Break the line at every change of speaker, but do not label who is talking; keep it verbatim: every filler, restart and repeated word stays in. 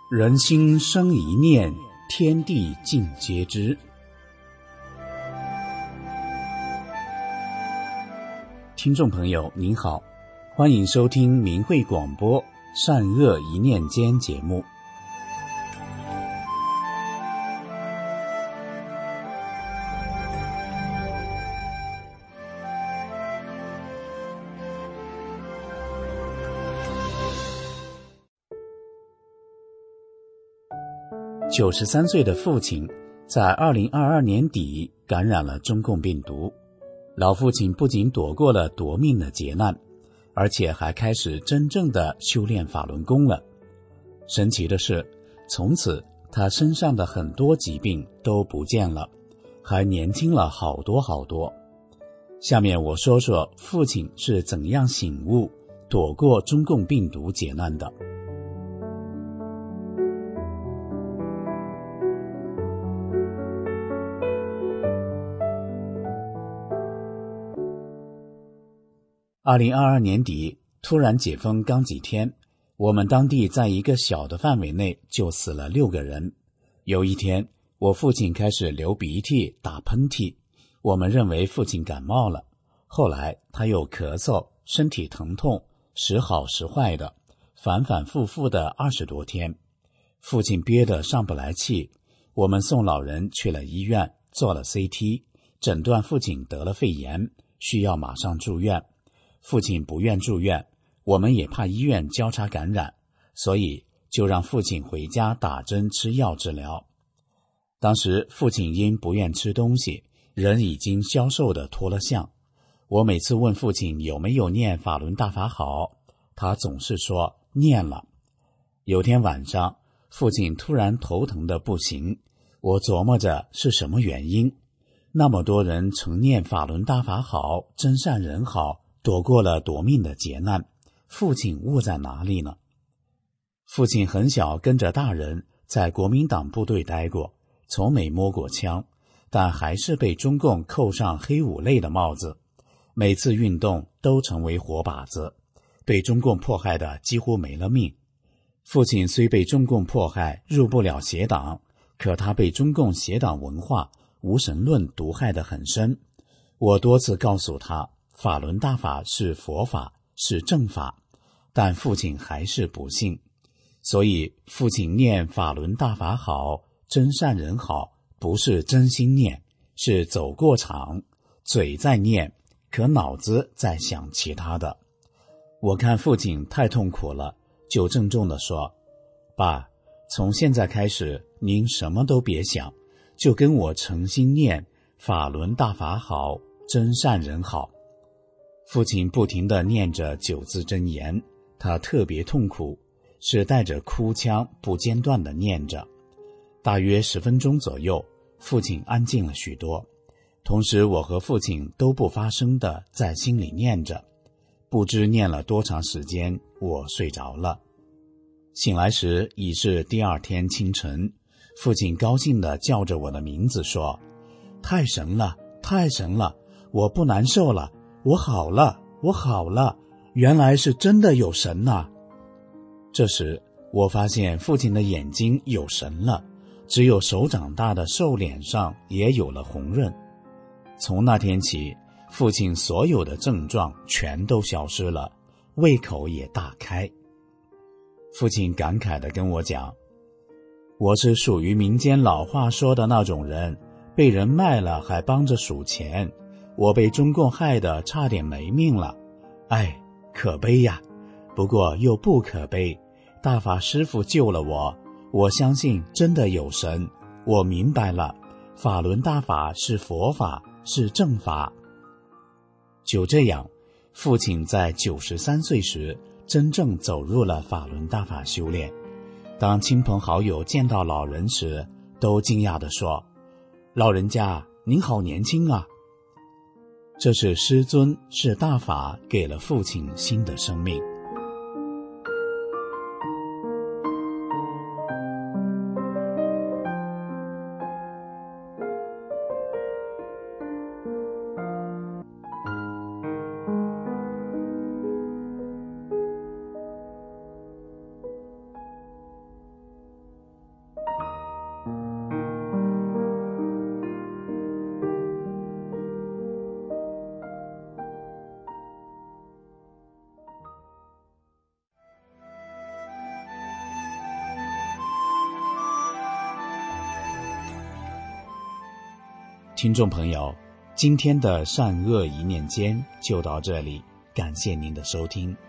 人心生一念，天地尽皆知。听众朋友您好，欢迎收听明慧广播善恶一念间节目。九十三岁的父亲在二零二二年底感染了中共病毒，老父亲不仅躲过了夺命的劫难，而且还开始真正的修炼法轮功了。神奇的是，从此他身上的很多疾病都不见了，还年轻了好多好多。下面我说说父亲是怎样醒悟躲过中共病毒劫难的。二零二二年底，突然解封刚几天，我们当地在一个小的范围内就死了六个人。有一天，我父亲开始流鼻涕、打喷嚏，我们认为父亲感冒了。后来他又咳嗽，身体疼痛，时好时坏的，反反复复的二十多天。父亲憋得上不来气，我们送老人去了医院，做了 C T， 诊断父亲得了肺炎，需要马上住院。父亲不愿住院，我们也怕医院交叉感染，所以就让父亲回家打针吃药治疗。当时父亲因不愿吃东西，人已经消瘦的脱了相。我每次问父亲有没有念法轮大法好，他总是说念了。有天晚上，父亲突然头疼的不行，我琢磨着是什么原因。那么多人曾念法轮大法好，真善人好，躲过了夺命的劫难，父亲误在哪里呢？父亲很小跟着大人在国民党部队待过，从没摸过枪，但还是被中共扣上黑五类的帽子，每次运动都成为活靶子，被中共迫害的几乎没了命。父亲虽被中共迫害入不了邪党，可他被中共邪党文化、无神论毒害得很深。我多次告诉他法轮大法是佛法，是正法，但父亲还是不信。所以父亲念法轮大法好，真善人好，不是真心念，是走过场，嘴在念，可脑子在想其他的。我看父亲太痛苦了，就郑重地说，爸，从现在开始您什么都别想，就跟我诚心念法轮大法好，真善人好。父亲不停地念着九字真言，他特别痛苦，是带着哭腔不间断地念着。大约十分钟左右，父亲安静了许多，同时我和父亲都不发声地在心里念着。不知念了多长时间，我睡着了。醒来时已是第二天清晨，父亲高兴地叫着我的名字说，太神了，太神了，我不难受了，我好了，我好了，原来是真的有神呐！这时我发现父亲的眼睛有神了，只有手掌大的瘦脸上也有了红润。从那天起，父亲所有的症状全都消失了，胃口也大开。父亲感慨地跟我讲，我是属于民间老话说的那种人，被人卖了还帮着数钱，我被中共害得差点没命了，哎，可悲呀！不过又不可悲，大法师父救了我，我相信真的有神，我明白了，法轮大法是佛法，是正法。就这样，父亲在九十三岁时真正走入了法轮大法修炼。当亲朋好友见到老人时，都惊讶地说，老人家您好年轻啊。这是师尊，是大法给了父亲新的生命。 听众朋友，今天的善恶一念间就到这里，感谢您的收听。